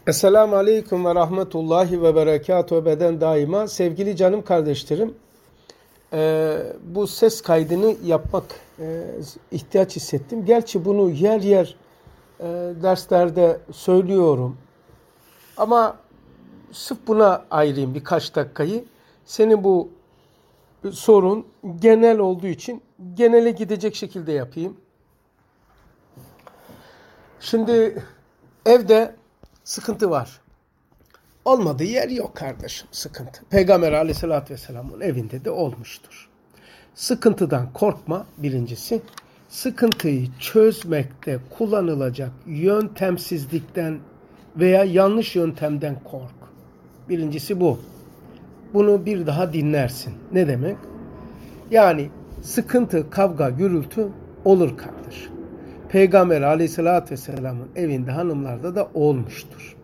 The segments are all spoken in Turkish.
Esselamu Aleyküm ve Rahmetullahi ve Berekatuhu beden daima. Sevgili canım kardeşlerim, bu ses kaydını yapmak ihtiyaç hissettim. Gerçi bunu yer yer derslerde söylüyorum. Ama sırf buna ayırayım birkaç dakikayı. Senin bu sorun genel olduğu için genele gidecek şekilde yapayım. Şimdi evde sıkıntı var. Olmadığı yer yok kardeşim, sıkıntı. Peygamber Aleyhisselatü Vesselam'ın evinde de olmuştur. Sıkıntıdan korkma birincisi. Sıkıntıyı çözmekte kullanılacak yöntemsizlikten veya yanlış yöntemden kork. Birincisi bu. Bunu bir daha dinlersin. Ne demek? Yani sıkıntı, kavga, gürültü olur kardeşim. Peygamber Aleyhisselatü Vesselam'ın evinde hanımlarda da olmuştur.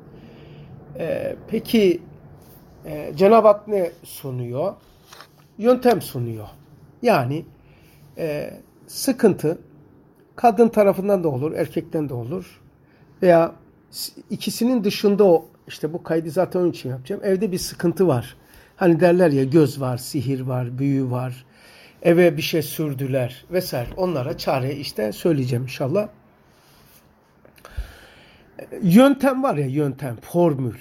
Peki Cenab-ı Hak ne sunuyor? Yöntem sunuyor. Yani sıkıntı kadın tarafından da olur, erkekten de olur. Veya ikisinin dışında işte bu kaydı zaten onun için yapacağım. Evde bir sıkıntı var. Hani derler ya, göz var, sihir var, büyü var. Eve bir şey sürdüler vesaire. Onlara çare işte söyleyeceğim inşallah. Yöntem var ya, yöntem, formül.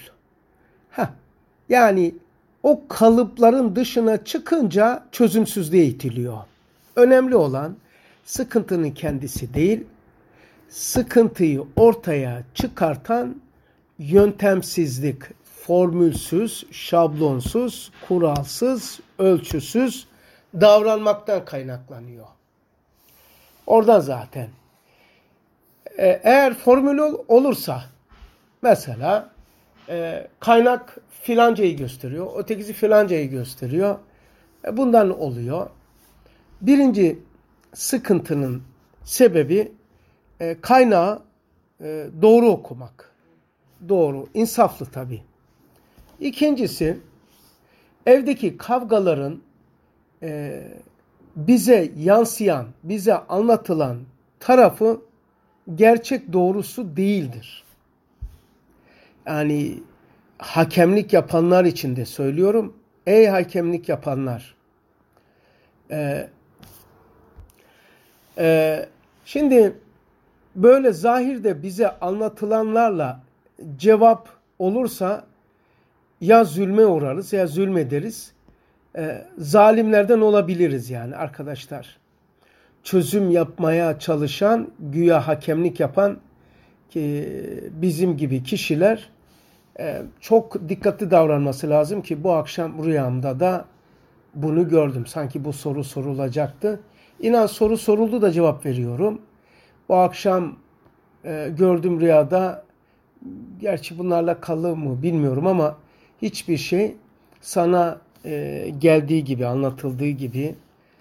Yani o kalıpların dışına çıkınca çözümsüzlüğe itiliyor. Önemli olan sıkıntının kendisi değil, sıkıntıyı ortaya çıkartan yöntemsizlik, formülsüz, şablonsuz, kuralsız, ölçüsüz davranmaktan kaynaklanıyor. Oradan zaten. Eğer formül olursa, mesela kaynak filancayı gösteriyor, ötekisi filancayı gösteriyor. Bundan oluyor. Birinci sıkıntının sebebi kaynağı doğru okumak. Doğru, insaflı tabii. İkincisi, evdeki kavgaların bize yansıyan, bize anlatılan tarafı gerçek doğrusu değildir. Yani hakemlik yapanlar için de söylüyorum. Ey hakemlik yapanlar! Şimdi böyle zahirde bize anlatılanlarla cevap olursa ya zulme uğrarız ya zulmederiz. Zalimlerden olabiliriz yani arkadaşlar. Çözüm yapmaya çalışan, güya hakemlik yapan bizim gibi kişiler çok dikkatli davranması lazım ki bu akşam rüyamda da bunu gördüm. Sanki bu soru sorulacaktı. İnan soru soruldu da cevap veriyorum. Bu akşam gördüm rüyada, gerçi bunlarla kalır mı bilmiyorum ama hiçbir şey sana geldiği gibi, anlatıldığı gibi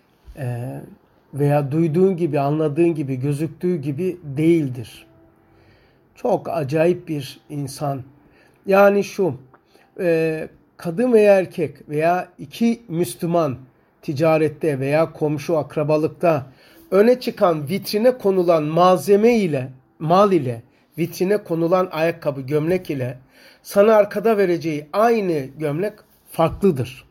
veya duyduğun gibi, anladığın gibi, gözüktüğü gibi değildir. Çok acayip bir insan. Yani şu, kadın veya erkek veya iki Müslüman ticarette veya komşu akrabalıkta öne çıkan vitrine konulan malzeme ile, mal ile, vitrine konulan ayakkabı, gömlek ile sana arkada vereceği aynı gömlek farklıdır.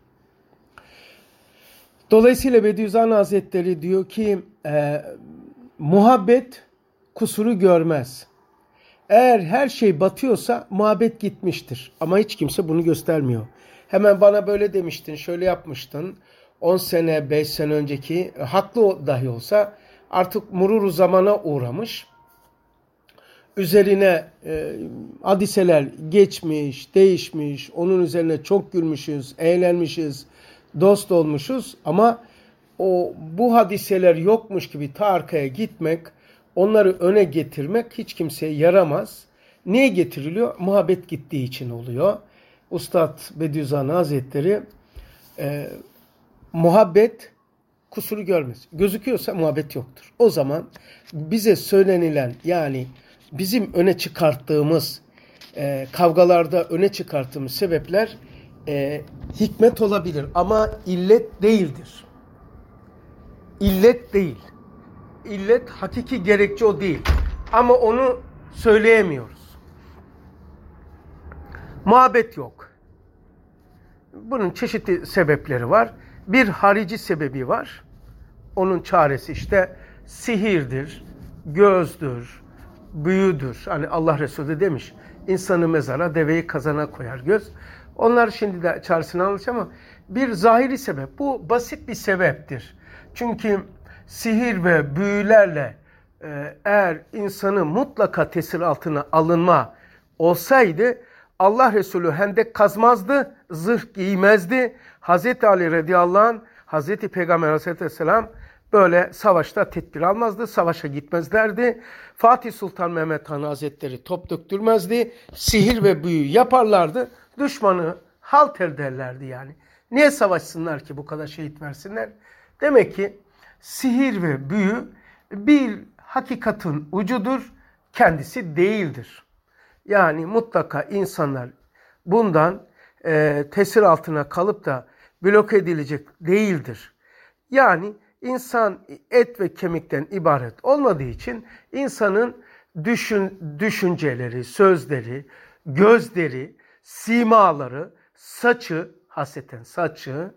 Dolayısıyla Bediüzzaman Hazretleri diyor ki muhabbet kusuru görmez. Eğer her şey batıyorsa muhabbet gitmiştir. Ama hiç kimse bunu göstermiyor. Hemen bana böyle demiştin, şöyle yapmıştın. 10 sene, 5 sene önceki, haklı dahi olsa artık mururu zamana uğramış. Üzerine hadiseler geçmiş, değişmiş. Onun üzerine çok gülmüşüz, eğlenmişiz, dost olmuşuz. Ama bu hadiseler yokmuş gibi ta arkaya gitmek, onları öne getirmek hiç kimseye yaramaz. Niye getiriliyor? Muhabbet gittiği için oluyor. Üstad Bediüzzaman Hazretleri muhabbet kusuru görmez. Gözüküyorsa muhabbet yoktur. O zaman bize söylenilen, yani bizim öne çıkarttığımız kavgalarda öne çıkarttığımız sebepler hikmet olabilir ama illet değildir. İllet değil. İllet, hakiki gerekçe o değil. Ama onu söyleyemiyoruz. Muhabbet yok. Bunun çeşitli sebepleri var. Bir harici sebebi var. Onun çaresi işte sihirdir, gözdür, büyüdür. Hani Allah Resulü demiş, insanı mezara, deveyi kazana koyar göz. Onlar şimdi de çaresini anlatacağım ama bir zahiri sebep. Bu basit bir sebeptir. Çünkü sihir ve büyülerle eğer insanı mutlaka tesir altına alınma olsaydı Allah Resulü hendek kazmazdı, zırh giymezdi. Hazreti Ali radıyallahu anh, Hazreti Peygamber aleyhisselam böyle savaşta tedbir almazdı, savaşa gitmezlerdi. Fatih Sultan Mehmet Han Hazretleri top döktürmezdi, sihir ve büyü yaparlardı, düşmanı halt ederlerdi yani. Niye savaşsınlar ki bu kadar şehit versinler? Demek ki sihir ve büyü bir hakikatin ucudur, kendisi değildir. Yani mutlaka insanlar bundan tesir altına kalıp da bloke edilecek değildir. Yani insan et ve kemikten ibaret olmadığı için insanın düşünceleri, sözleri, gözleri, simaları, saçı, hasreten saçı,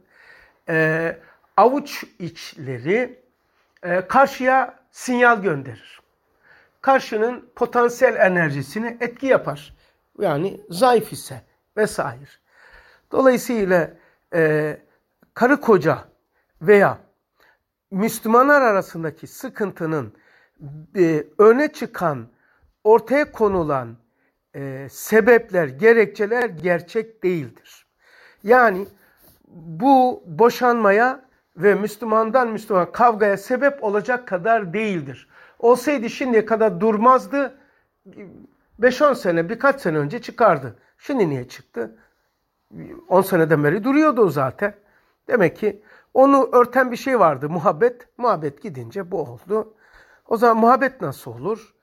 avuç içleri karşıya sinyal gönderir. Karşının potansiyel enerjisine etki yapar. Yani zayıf ise vesaire. Dolayısıyla karı koca veya Müslümanlar arasındaki sıkıntının öne çıkan, ortaya konulan sebepler, gerekçeler gerçek değildir. Yani bu boşanmaya ve Müslümandan Müslüman kavgaya sebep olacak kadar değildir. Olsaydı şimdiye kadar durmazdı. 5-10 sene, birkaç sene önce çıkardı. Şimdi niye çıktı? 10 seneden beri duruyordu o zaten. Demek ki onu örten bir şey vardı, muhabbet. Muhabbet gidince bu oldu. O zaman muhabbet nasıl olur?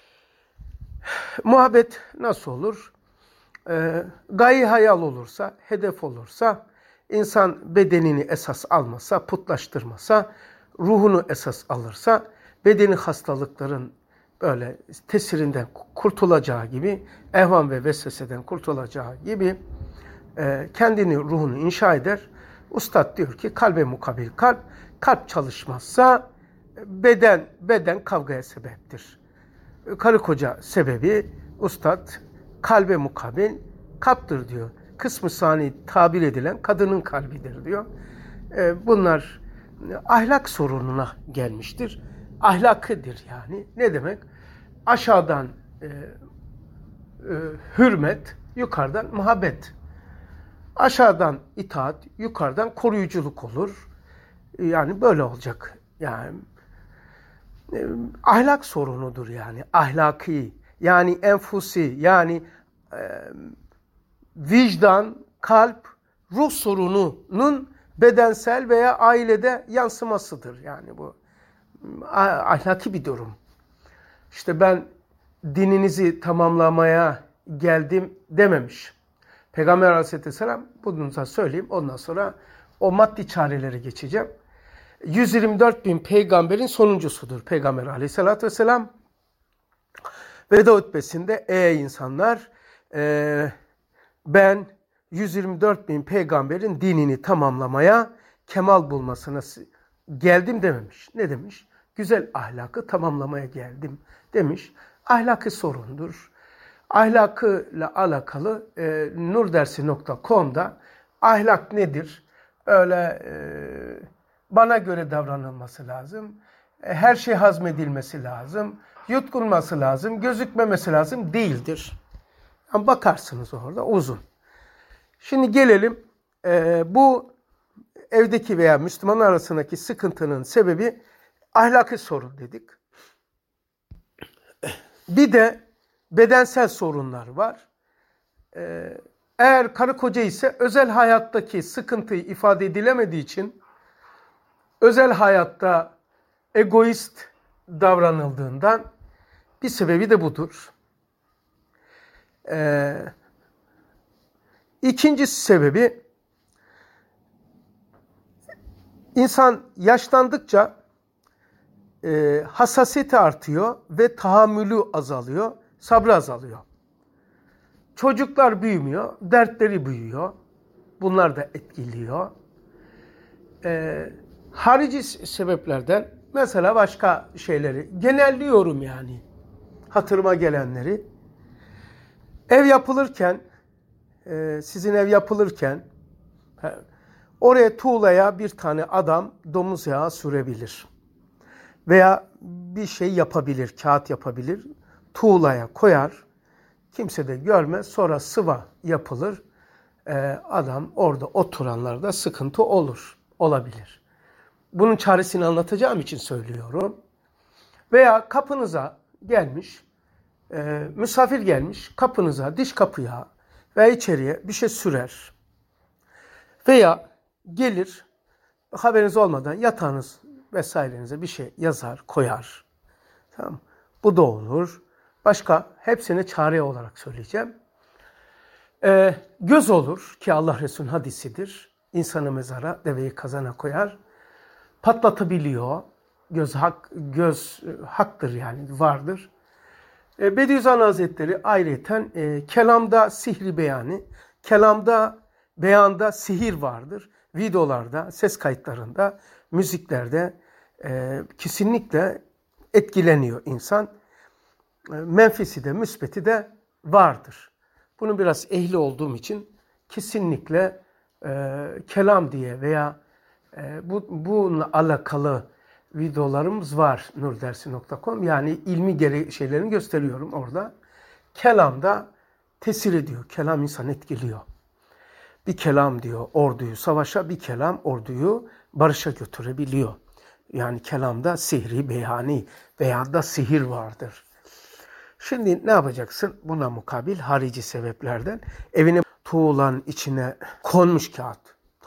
Muhabbet nasıl olur? Gaye hayal olursa, hedef olursa, insan bedenini esas almasa, putlaştırmasa, ruhunu esas alırsa, bedeni hastalıkların böyle tesirinden kurtulacağı gibi, ehvam ve vesveseden kurtulacağı gibi kendini, ruhunu inşa eder. Ustad diyor ki kalbe mukabil kalp, kalp çalışmazsa beden kavgaya sebeptir. Karı koca sebebi ustad kalbe mukabil kalptir diyor. Kısmı sani tabir edilen kadının kalbidir diyor. Bunlar ahlak sorununa gelmiştir. Ahlakıdır yani. Ne demek? Aşağıdan hürmet, yukarıdan muhabbet. Aşağıdan itaat, yukarıdan koruyuculuk olur. Yani böyle olacak. Yani ahlak sorunudur yani. Ahlaki, yani enfusi, yani vicdan, kalp, ruh sorununun bedensel veya ailede yansımasıdır. Yani bu ahlaki bir durum. İşte ben dininizi tamamlamaya geldim dememiş. Peygamber Aleyhisselam bunu da söyleyeyim. Ondan sonra o maddi çarelere geçeceğim. 124 bin peygamberin sonuncusudur Peygamber Aleyhisselatü Vesselam. Veda hutbesinde ey insanlar ben 124 bin peygamberin dinini tamamlamaya, kemal bulmasına geldim dememiş. Ne demiş? Güzel ahlakı tamamlamaya geldim demiş. Ahlakı sorundur. Ahlakıyla alakalı nurdersi.com'da ahlak nedir? Öyle bana göre davranılması lazım. Her şey hazmedilmesi lazım. Yutkunması lazım. Gözükmemesi lazım. Değildir. Yani bakarsınız orada uzun. Şimdi gelelim bu evdeki veya Müslüman arasındaki sıkıntının sebebi ahlaki sorun dedik. Bir de bedensel sorunlar var. Eğer karı koca ise özel hayattaki sıkıntıyı ifade edilemediği için özel hayatta egoist davranıldığından bir sebebi de budur. İkinci sebebi insan yaşlandıkça hassasiyeti artıyor ve tahammülü azalıyor, sabrı azalıyor. Çocuklar büyümüyor, dertleri büyüyor. Bunlar da etkiliyor. Harici sebeplerden mesela başka şeyleri genelliyorum yani. Hatırıma gelenleri. Ev yapılırken, sizin ev yapılırken oraya tuğlaya bir tane adam domuz yağı sürebilir. Veya bir şey yapabilir, kağıt yapabilir. Tuğlaya koyar. Kimse de görmez. Sonra sıva yapılır. Adam orada oturanlarda sıkıntı olabilir. Bunun çaresini anlatacağım için söylüyorum. Veya kapınıza gelmiş, misafir gelmiş, kapınıza, diş kapıya veya içeriye bir şey sürer. Veya gelir, haberiniz olmadan yatağınız vesairenize bir şey yazar, koyar. Tamam. Bu da olur. Başka hepsini çare olarak söyleyeceğim. Göz olur ki Allah Resulü'nün hadisidir. İnsanı mezara, deveyi kazana koyar. Patlatabiliyor. Göz haktır yani, vardır. Bediüzzaman Hazretleri ayrıyeten kelamda sihri beyanı, kelamda beyanda sihir vardır. Videolarda, ses kayıtlarında, müziklerde kesinlikle etkileniyor insan. Menfisi de, müsbeti de vardır. Bunun biraz ehli olduğum için kesinlikle kelam diye veya bununla alakalı videolarımız var nurdersi.com. Yani ilmi şeylerini gösteriyorum orada. Kelamda tesir ediyor. Kelam insan etkiliyor. Bir kelam diyor orduyu savaşa, bir kelam orduyu barışa götürebiliyor. Yani kelamda sihri beyani veya da sihir vardır. Şimdi ne yapacaksın? Buna mukabil harici sebeplerden evine tuğlanın içine konmuş kağıt.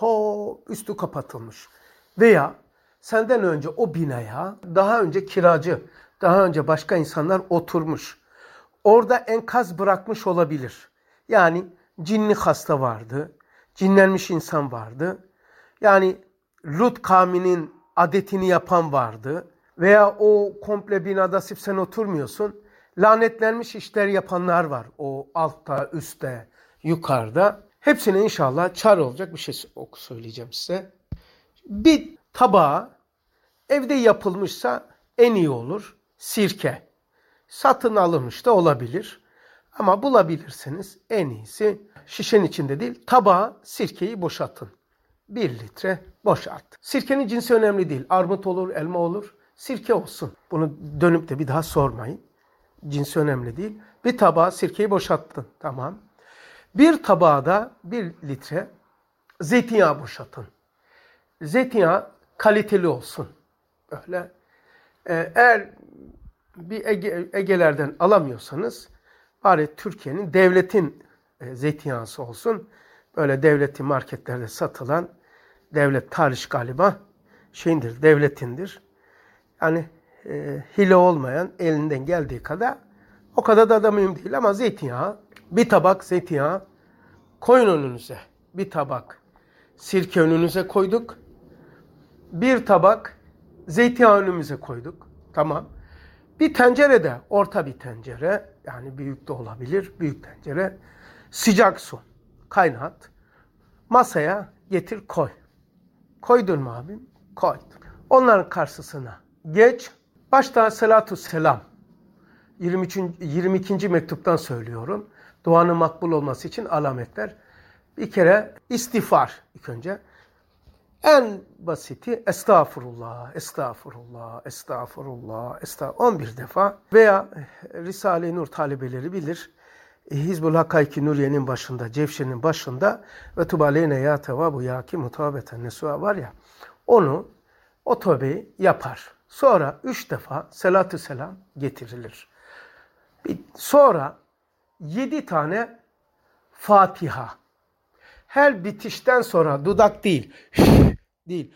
Üstü kapatılmış. Veya senden önce o binaya daha önce kiracı, daha önce başka insanlar oturmuş. Orada enkaz bırakmış olabilir. Yani cinli hasta vardı, cinlenmiş insan vardı. Yani Lut kavminin adetini yapan vardı. Veya o komple binada sırf sen oturmuyorsun. Lanetlenmiş işler yapanlar var. O altta, üstte, yukarıda. Hepsine inşallah çare olacak bir şey söyleyeceğim size. Bir tabağa evde yapılmışsa en iyi olur. Sirke. Satın alınmış da olabilir. Ama bulabilirsiniz en iyisi. Şişenin içinde değil, tabağa sirkeyi boşaltın. 1 litre boşalt. Sirkenin cinsi önemli değil. Armut olur, elma olur. Sirke olsun. Bunu dönüp de bir daha sormayın. Cinsi önemli değil. Bir tabağa sirkeyi boşalttın. Tamam. Bir tabağa da 1 litre zeytinyağı boşaltın. Zeytinyağı kaliteli olsun. Böyle. Eğer bir Ege'lerden alamıyorsanız bari Türkiye'nin devletin zeytinyağısı olsun. Böyle devletin marketlerde satılan, devlet tarih galiba devletindir. Yani hile olmayan, elinden geldiği kadar, o kadar da mühim değil ama zeytinyağı, bir tabak zeytinyağı koyun önünüze. Bir tabak sirke önünüze koyduk. Bir tabak zeytinyağı önümüze koyduk. Tamam. Bir tencerede, orta bir tencere, yani büyük de olabilir, büyük tencere, sıcak su kaynat. Masaya getir koy. Koydun mu abim? Koy. Onların karşısına geç. Başta salatü selam. 22. mektuptan söylüyorum. Duanın makbul olması için alametler. Bir kere istiğfar ilk önce. En basiti estağfurullah, estağfurullah, estağfurullah, estağfurullah 11 defa. Veya Risale-i Nur talebeleri bilir. Hizbul Hakayki Nuriye'nin başında, Cevşen'in başında ve tubaleyne ya tevabu ya ki mutabeten nesuha var ya, o tövbeyi yapar. Sonra 3 defa salatü selam getirilir. Sonra 7 tane Fatiha. Her bitişten sonra dudak değil, değil.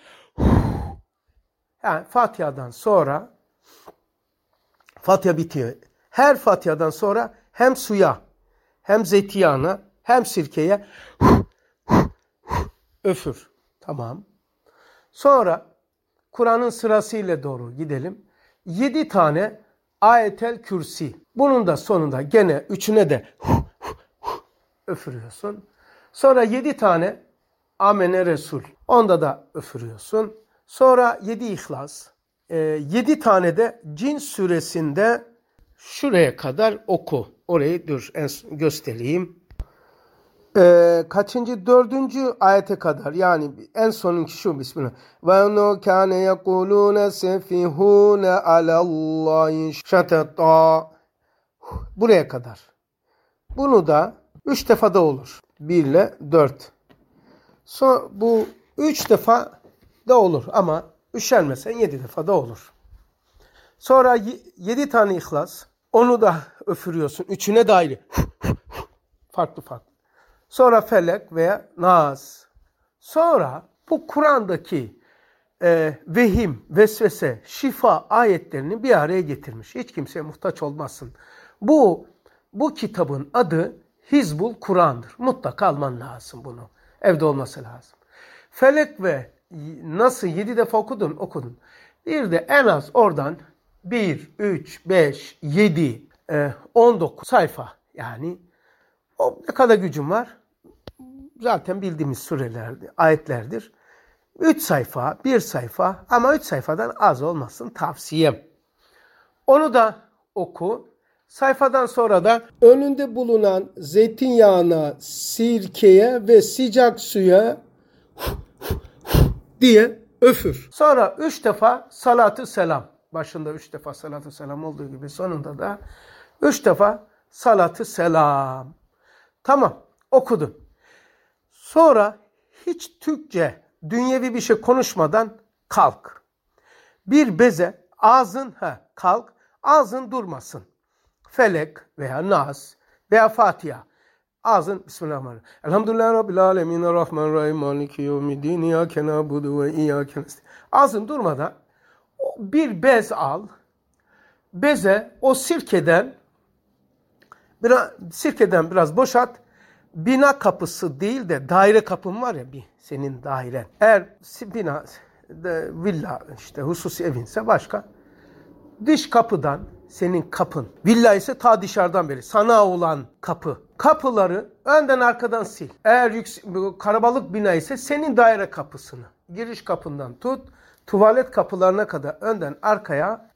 Yani Fatiha'dan sonra, Fatiha bitiyor. Her Fatiha'dan sonra hem suya, hem zeytinyağına, hem sirkeye öfür. Tamam. Sonra Kur'an'ın sırasıyla doğru gidelim. 7 tane Ayetel Kürsi. Bunun da sonunda gene üçüne de üfürüyorsun. Sonra 7 tane Amene Resul. Onda da üfürüyorsun. Sonra 7 İhlas. 7 tane de Cin suresinde şuraya kadar oku. Orayı dur göstereyim. Kaçıncı? 4. ayete kadar. Yani en sonunki şu. Bismillah. Ve no kâne yekulûne sefihûne alallâhi şatata. Buraya kadar. Bunu da 3 defada olur. 1 ile 4. Bu 3 defa da olur ama üşenmesen 7 defa da olur. Sonra 7 tane İhlas. Onu da üfürüyorsun. Üçüne de ayrı. Farklı. Sonra Felek veya Nas. Sonra bu Kur'an'daki vehim, vesvese, şifa ayetlerini bir araya getirmiş. Hiç kimseye muhtaç olmazsın. Bu kitabın adı Hizbul Kur'an'dır. Mutlaka alman lazım bunu. Evde olması lazım. Felek ve Nas'ı 7 defa okudun. Bir de en az oradan 1, 3, 5, 7, 19 sayfa. Yani o ne kadar gücün var? Zaten bildiğimiz surelerdir, ayetlerdir. 3 sayfa, 1 sayfa ama 3 sayfadan az olmasın tavsiyem. Onu da oku. Sayfadan sonra da önünde bulunan zeytinyağına, sirkeye ve sıcak suya diye öfür. Sonra 3 defa salatü selam. Başında 3 defa salatü selam olduğu gibi sonunda da 3 defa salatü selam. Tamam, okudun. Sonra hiç Türkçe, dünyevi bir şey konuşmadan kalk. Bir beze, kalk, ağzın durmasın. Felek veya Nas veya Fatiha. Ağzın Bismillahirrahmanirrahim. Elhamdülillahi Rabbil alemin, Rahmanirrahim, Maliki yevmiddin, İyyâke na'budu ve İyyâke nestaîn. Ağzın durmadan bir bez al. Beze o sirkeden biraz boşalt. Bina kapısı değil de daire kapın var ya senin dairen. Eğer bina, villa hususi evinse başka. Dış kapıdan senin kapın. Villa ise ta dışarıdan beri sana olan kapı. Kapıları önden arkadan sil. Eğer karabalık bina ise senin daire kapısını. Giriş kapından tut. Tuvalet kapılarına kadar önden arkaya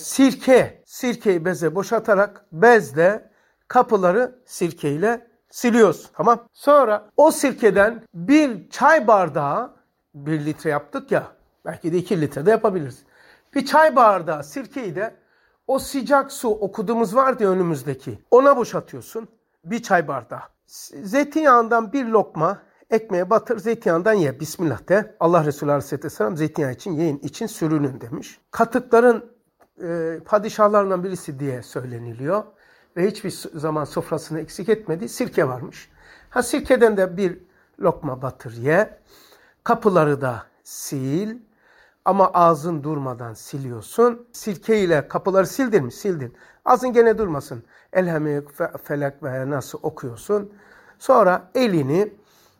sirkeyi beze boşaltarak bezle kapıları sirkeyle siliyorsun. Tamam. Sonra o sirkeden bir çay bardağı 1 litre yaptık ya. Belki de 2 litre de yapabiliriz. Bir çay bardağı sirkeyi de o sıcak su okuduğumuz vardı ya önümüzdeki. Ona boşaltıyorsun. Bir çay bardağı. Zeytinyağından bir lokma ekmeğe batır. Zeytinyağından ye. Bismillah de. Allah Resulü Aleyhisselam zeytinyağı için yiyin, için sürünün demiş. Katıkların padişahlarından birisi diye söyleniliyor. Ve hiçbir zaman sofrasını eksik etmedi. Sirke varmış. Sirkeden de bir lokma batır ye. Kapıları da sil. Ama ağzın durmadan siliyorsun. Sirke ile kapıları sildin mi? Sildin. Ağzın gene durmasın. Elhamdülillah, Felek ve Nas'ı okuyorsun. Sonra elini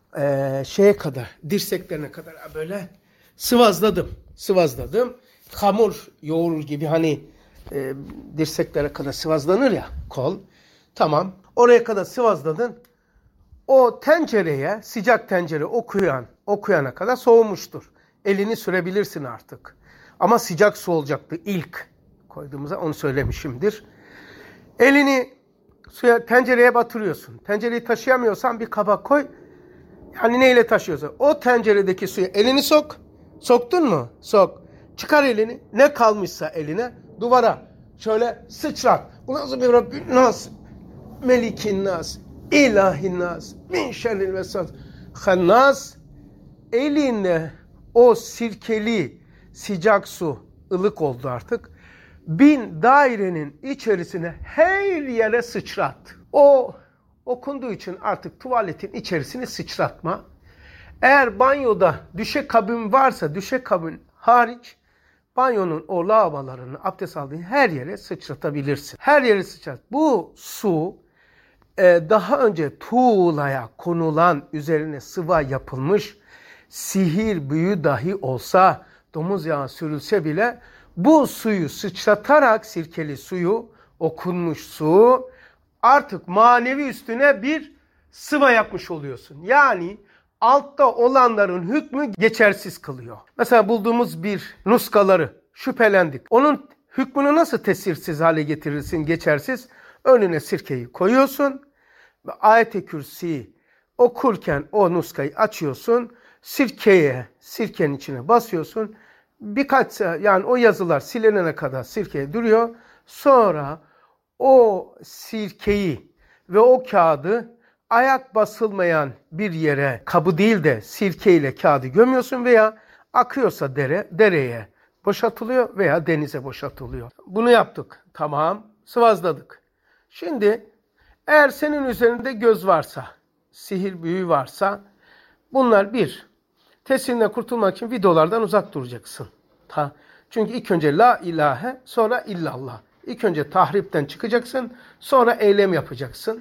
dirseklerine kadar böyle sıvazladım. Hamur yoğurur gibi dirseklere kadar sıvazlanır ya kol. Tamam. Oraya kadar sıvazladın. O tencereye, sıcak tencere okuyana kadar soğumuştur. Elini sürebilirsin artık. Ama sıcak su olacaktı ilk koyduğumuzda, onu söylemişimdir. Elini tencereye batırıyorsun. Tencereyi taşıyamıyorsan bir kaba koy. Yani neyle taşıyorsan. O tenceredeki suya elini sok. Soktun mu? Sok. Çıkar elini. Ne kalmışsa eline duvara şöyle sıçrat. Bu nasıl bir Rabbin nas, Melikin nas, İlahin nas, min şerril vesvas hannas. Eline o sirkeli sıcak su, ılık oldu artık. 1000 dairenin içerisine her yere sıçrat. O okunduğu için artık tuvaletin içerisini sıçratma. Eğer banyoda düşekabin varsa düşekabin hariç banyonun o lavabolarını abdest aldığın her yere sıçratabilirsin. Her yere sıçrat. Bu su daha önce tuğlaya konulan, üzerine sıva yapılmış, sihir büyü dahi olsa, domuz yağı sürülse bile bu suyu sıçratarak, sirkeli suyu, okunmuş su artık manevi üstüne bir sıva yapmış oluyorsun. Yani altta olanların hükmü geçersiz kılıyor. Mesela bulduğumuz bir nuskaları şüphelendik. Onun hükmünü nasıl tesirsiz hale getirirsin, geçersiz? Önüne sirkeyi koyuyorsun. Ayet-i Kürsi'yi okurken o nuskayı açıyorsun. Sirkenin içine basıyorsun. Yani o yazılar silinene kadar sirkeye duruyor. Sonra o sirkeyi ve o kağıdı ayak basılmayan bir yere, kabı değil de sirkeyle kağıdı gömüyorsun veya akıyorsa dereye boşaltılıyor veya denize boşaltılıyor. Bunu yaptık. Tamam. Sıvazladık. Şimdi eğer senin üzerinde göz varsa, sihir büyü varsa bunlar tesirinden kurtulmak için videolardan uzak duracaksın. Çünkü ilk önce la ilahe sonra illallah. İlk önce tahripten çıkacaksın, sonra eylem yapacaksın.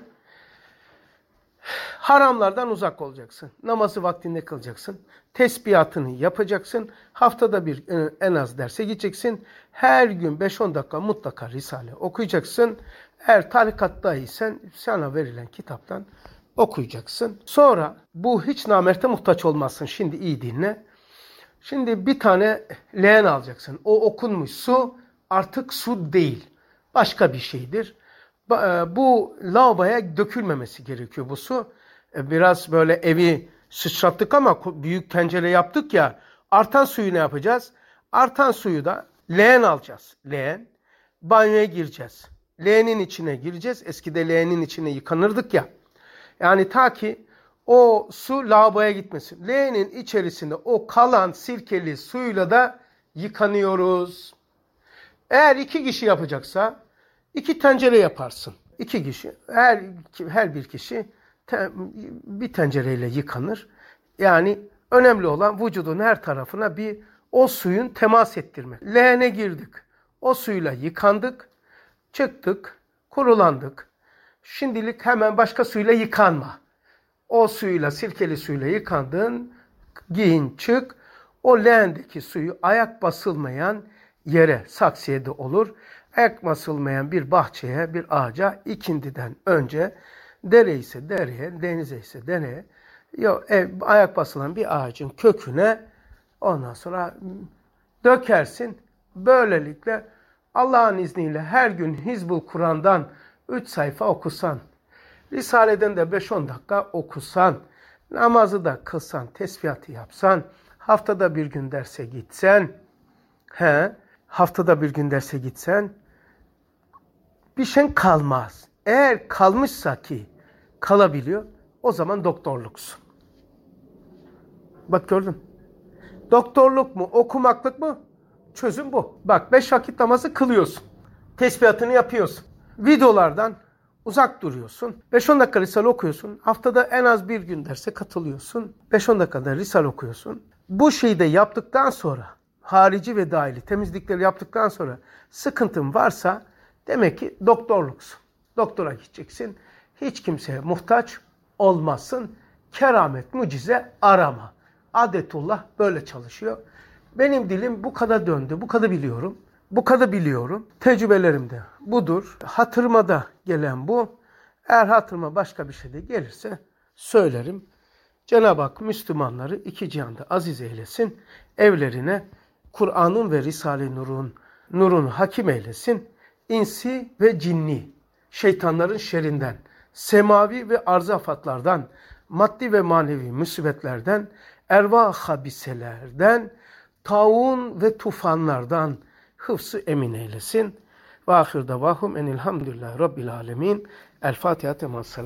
Haramlardan uzak olacaksın. Namazı vaktinde kılacaksın. Tesbihatını yapacaksın. Haftada bir en az derse gideceksin. Her gün 5-10 dakika mutlaka Risale okuyacaksın. Eğer tarikattaysan sana verilen kitaptan okuyacaksın. Sonra bu hiç namerte muhtaç olmazsın. Şimdi iyi dinle. Şimdi bir tane leğen alacaksın. O okunmuş su artık su değil. Başka bir şeydir. Bu lavaboya dökülmemesi gerekiyor bu su. Biraz böyle evi sıçrattık ama büyük tencere yaptık ya. Artan suyu ne yapacağız? Artan suyu da leğen alacağız. Leğen. Banyoya gireceğiz. Leğenin içine gireceğiz. Eskide leğenin içine yıkanırdık ya. Yani ta ki o su lavaboya gitmesin. Leğenin içerisinde o kalan sirkeli suyla da yıkanıyoruz. Eğer 2 kişi yapacaksa 2 tencere yaparsın. 2 kişi, her bir kişi bir tencereyle yıkanır. Yani önemli olan vücudun her tarafına o suyun temas ettirmek. Leğene girdik. O suyla yıkandık. Çıktık. Kurulandık. Şimdilik hemen başka suyla yıkanma. O suyla, sirkeli suyla yıkandın. Giyin çık. O leğendeki suyu ayak basılmayan yere, saksıya da olur. Ayak basılmayan bir bahçeye, bir ağaca ikindiden önce dere ise dereye, denize ise deneye, ayak basılan bir ağacın köküne ondan sonra dökersin. Böylelikle Allah'ın izniyle her gün Hizbul Kur'an'dan 3 sayfa okusan, Risale'den de 5-10 dakika okusan, namazı da kılsan, tesbihatı yapsan, haftada bir gün derse gitsen, bir şey kalmaz. Eğer kalmışsa ki kalabiliyor, o zaman doktorluksun. Bak gördün. Doktorluk mu, okumaklık mı? Çözüm bu. Bak 5 vakit namazı kılıyorsun. Tesbihatını yapıyorsun. Videolardan uzak duruyorsun. 5-10 dakika Risale okuyorsun. Haftada en az bir gün derse katılıyorsun. 5-10 dakikada Risale okuyorsun. Bu şeyi de yaptıktan sonra, harici ve dahili temizlikleri yaptıktan sonra sıkıntın varsa demek ki doktorluksun. Doktora gideceksin. Hiç kimseye muhtaç olmazsın. Keramet, mucize arama. Adetullah böyle çalışıyor. Benim dilim bu kadar döndü. Bu kadar biliyorum. Bu kadar biliyorum. Tecrübelerim de budur. Hatırıma da gelen bu. Eğer hatırıma başka bir şey de gelirse söylerim. Cenab-ı Hak Müslümanları 2 cihanda aziz eylesin. Evlerine Kur'an'ın ve Risale-i nurunu hakim eylesin. İnsi ve cinni, şeytanların şerrinden, semavi ve arz afatlardan, maddi ve manevi musibetlerden, ervah habiselerden, taun ve tufanlardan hıfzı emin eylesin. Ve ahir davahum enilhamdülillahi rabbil alemin. El Fatiha.